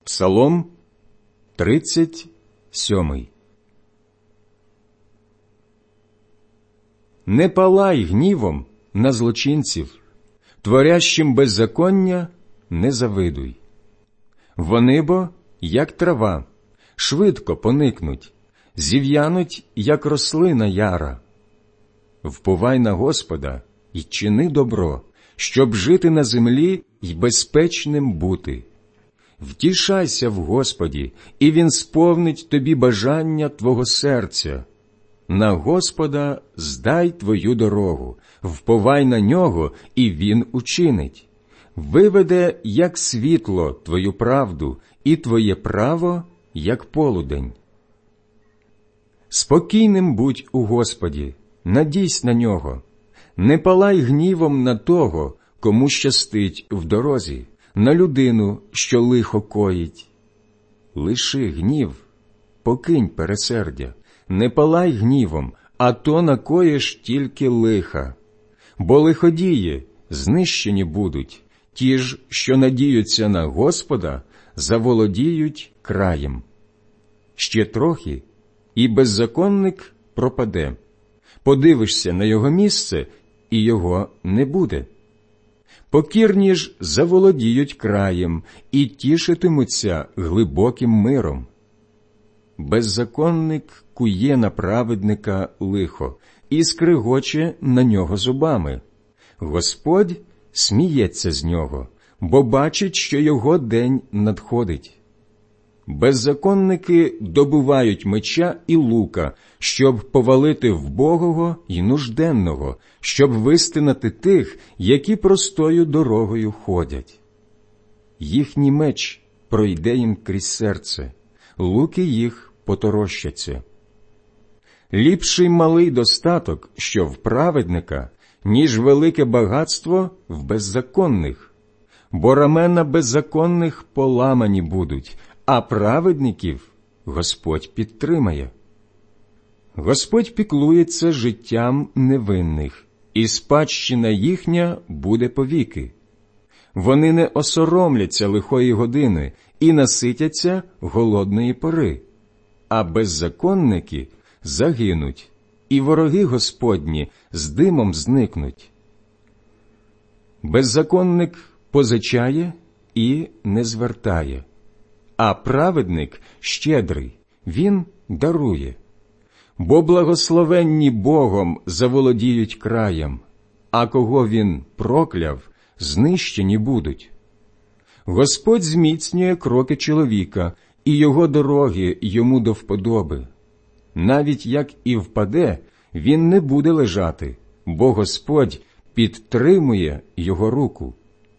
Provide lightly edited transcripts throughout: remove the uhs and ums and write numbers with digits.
Псалом 37. Не палай гнівом на злочинців, творящим беззаконня не завидуй. Вони бо, як трава, швидко поникнуть, зів'януть, як рослина яра. Вповай на Господа й чини добро, щоб жити на землі й безпечним бути. Втішайся в Господі, і Він сповнить тобі бажання твого серця. На Господа здай твою дорогу, вповай на Нього, і Він учинить. Виведе, як світло, твою правду, і твоє право, як полудень. Спокійним будь у Господі, надійсь на Нього. Не палай гнівом на того, кому щастить в дорозі, на людину, що лихо коїть. Лиши гнів, покинь пересердя, не палай гнівом, а то накоїш тільки лиха. Бо лиходії знищені будуть, ті ж, що надіються на Господа, заволодіють краєм. Ще трохи, і беззаконник пропаде. Подивишся на його місце, і його не буде. Покірні ж заволодіють краєм і тішитимуться глибоким миром. Беззаконник кує на праведника лихо і скригоче на нього зубами. Господь сміється з нього, бо бачить, що його день надходить. Беззаконники добувають меча і лука, щоб повалити вбогого й нужденного, щоб вистинати тих, які простою дорогою ходять. Їхній меч пройде їм крізь серце, луки їх поторощаться. Ліпший малий достаток, що в праведника, ніж велике багатство в беззаконних, бо рамена беззаконних поламані будуть, а праведників Господь підтримає. Господь піклується життям невинних, і спадщина їхня буде повіки. Вони не осоромляться лихої години і наситяться голодної пори, а беззаконники загинуть, і вороги Господні з димом зникнуть. Беззаконник позичає і не звертає, а праведник щедрий, він дарує. Бо благословенні Богом заволодіють краєм, а кого він прокляв, знищені будуть. Господь зміцнює кроки чоловіка, і його дороги йому до вподоби. Навіть як і впаде, він не буде лежати, бо Господь підтримує його руку.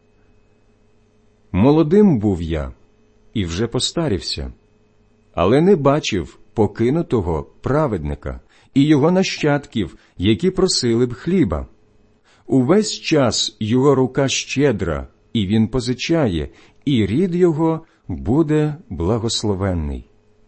Молодим був я, і вже постарівся, але не бачив покинутого праведника і його нащадків, які просили б хліба. Увесь час його рука щедра, і він позичає, і рід його буде благословенний.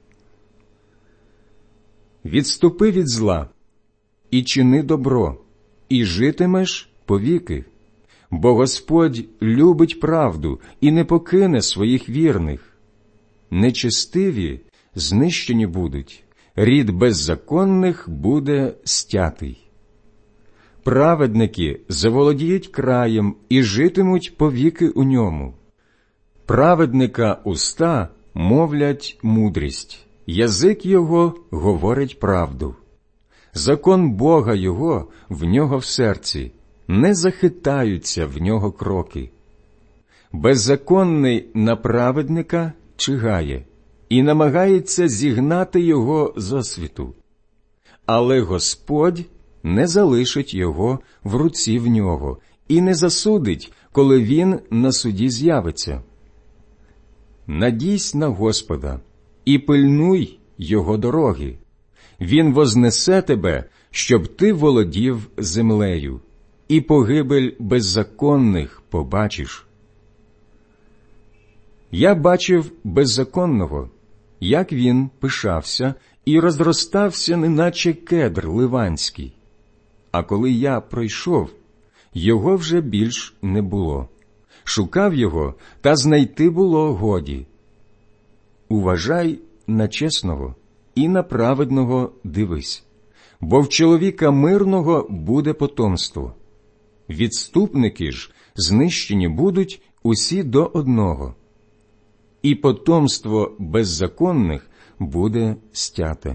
Відступи від зла і чини добро, і житимеш повіки. Бо Господь любить правду і не покине своїх вірних. Нечестиві знищені будуть, рід беззаконних буде стятий. Праведники заволодіють краєм і житимуть повіки у ньому. Праведника уста мовлять мудрість, язик його говорить правду. Закон Бога його в нього в серці, не захитаються в нього кроки. Беззаконний на праведника чигає і намагається зігнати його зо світу. Але Господь не залишить його в руці в нього і не засудить, коли він на суді з'явиться. Надійсь на Господа і пильнуй його дороги. Він вознесе тебе, щоб ти володів землею, і погибель беззаконних побачиш. Я бачив беззаконного, як він пишався і розростався, неначе кедр ливанський. А коли я пройшов, його вже більш не було. Шукав його, та знайти було годі. уважай на чесного і на праведного дивись, бо в чоловіка мирного буде потомство. Відступники ж знищені будуть усі до одного, і потомство беззаконних буде стяте.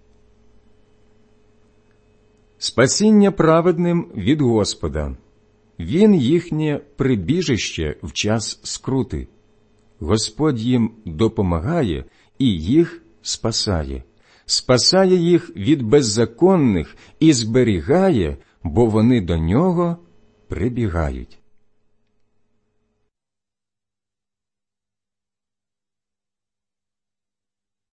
Спасіння праведним від Господа. Він їхнє прибіжище в час скрути. Господь їм допомагає і їх спасає. Спасає їх від беззаконних і зберігає, бо вони до нього прибігають.